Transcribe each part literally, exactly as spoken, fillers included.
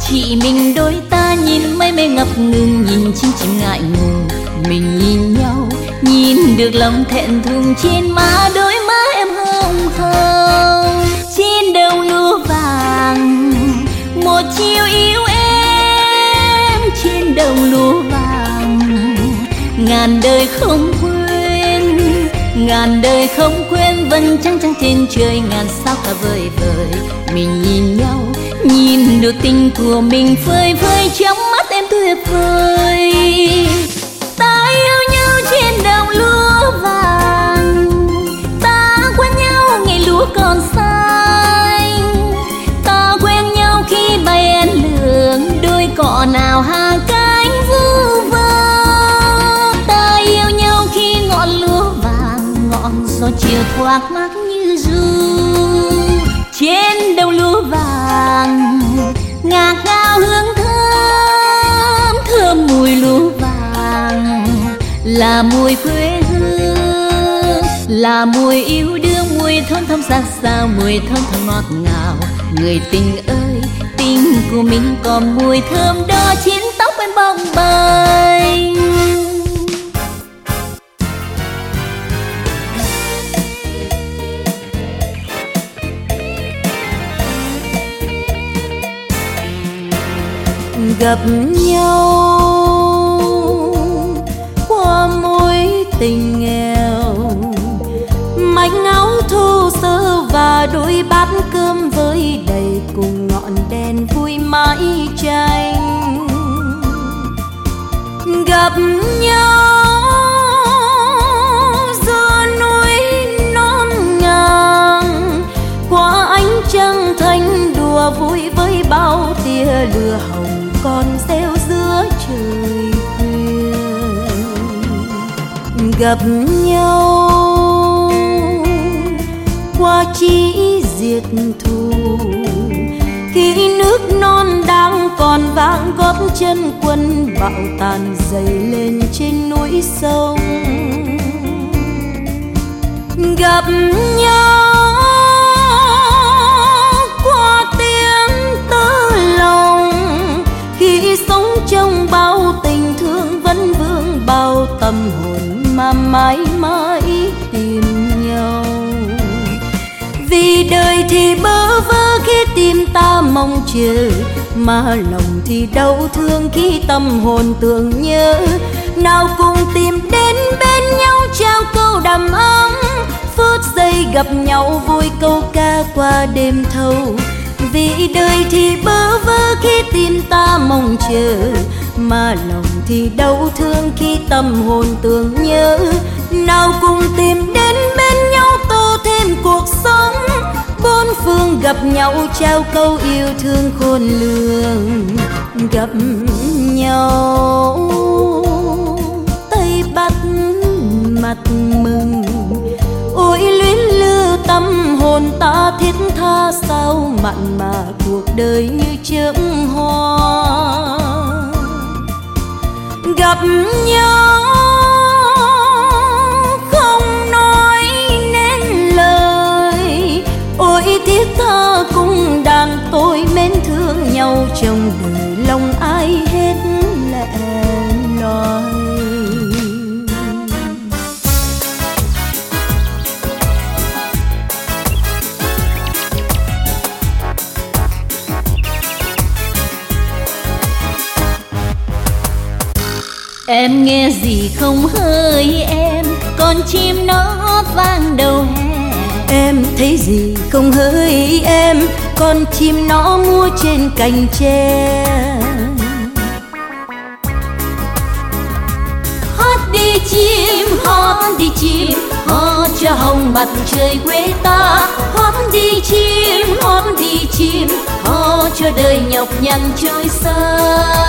Chị mình đôi ta nhìn mây mây ngập ngừng, nhìn chim chim ngại ngùng. Mình nhìn nhau, nhìn được lòng thẹn thùng trên má, đôi má em hồng hồng. Trên đồng lúa vàng, một chiều yêu em. Trên đồng lúa vàng, ngàn đời không quên, ngàn đời không quên. Vầng trăng trăng trên trời, ngàn sao cả vời vời. Mình nhìn nhau, nhìn được tình của mình phơi phới trong mắt em tuyệt vời. Ta yêu nhau trên đồng lúa vàng, ta quen nhau ngày lúa còn xanh. Ta quen nhau khi bay én lượn, đôi cọ nào hạ cánh vu vơ. Ta yêu nhau khi ngọn lúa vàng, ngọn gió chiều thoáng mát như ru. Trên đồng lúa vàng, ngạt ngào hương thơm, thơm mùi lúa vàng. Là mùi quê hương, là mùi yêu đương, mùi thơm thơm sắc sao, mùi thơm thơm ngọt ngào. Người tình ơi, tình của mình còn mùi thơm đó trên tóc em bồng bềnh. Gặp nhau qua mối tình nghèo, mảnh áo thô sơ và đôi bát cơm với đầy, cùng ngọn đèn vui mãi tranh. Gặp nhau giữa núi non ngàn, qua ánh trăng thanh đùa vui với bao tia lửa hồng còn reo giữa trời khuya. Gặp nhau qua chỉ diệt thù, khi nước non đang còn vang gót chân quân bão tàn dày lên trên núi sông. Gặp nhau qua tiếng tơ lòng, khi sống trong bao tình thương vẫn vương bao tâm hồn mà mãi mãi tìm nhau. Vì đời thì bơ vơ khi tim ta mong chờ, mà lòng thì đau thương khi tâm hồn tưởng nhớ. Nào cùng tìm đến bên nhau trao câu đầm ấm, phút giây gặp nhau vui câu ca qua đêm thâu. Vì đời thì bơ vơ khi tim ta mong chờ, mà lòng thì đau thương khi tâm hồn tưởng nhớ. Nào cùng tìm đến bên nhau tô thêm cuộc sống, bốn phương gặp nhau trao câu yêu thương khôn lường. Gặp nhau tay bắt mặt mừng, ôi luyến lưu tâm hồn ta thiết tha sao mặn mà cuộc đời như chớm hoa. Gặp nhau không nói nên lời, ôi thiết tha cũng đàn tôi mến thương nhau. Trong đời lòng ai hết lẻ loi. Em nghe gì không hỡi em, con chim nó hót vang đầu hè. Em thấy gì không hỡi em, con chim nó múa trên cành tre. Hót đi chim, hót đi chim, hót cho hồng mặt trời quê ta. Hót đi chim, hót đi chim, hót cho đời nhọc nhằn trôi xa.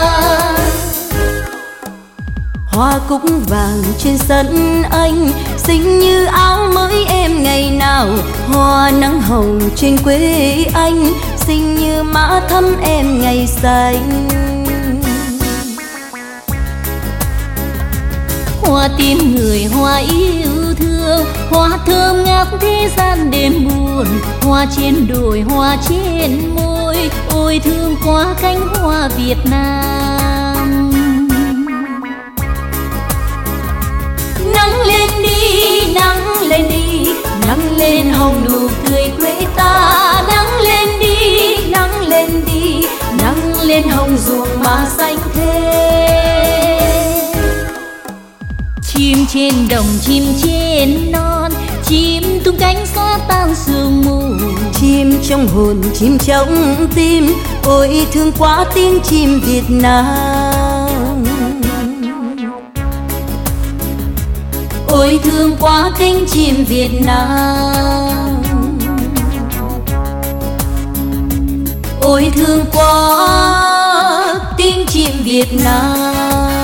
Hoa cúc vàng trên sân anh, xinh như áo mới em ngày nào. Hoa nắng hồng trên quê anh, xinh như mã thắm em ngày xanh. Hoa tim người, hoa yêu thương, hoa thơm ngát thế gian đêm buồn. Hoa trên đồi, hoa trên môi, ôi, ôi thương quá cánh hoa Việt Nam. Nắng lên đi, nắng lên đi, nắng lên hồng nụ cười quê ta. Nắng lên đi, nắng lên đi, nắng lên hồng ruộng mà xanh thế. Chim trên đồng, chim trên non, chim tung cánh xóa tan sương mù. Chim trong hồn, chim trong tim, ôi thương quá tiếng chim Việt Nam. Ôi thương quá cánh chim Việt Nam. Ôi thương quá tiếng chim Việt Nam.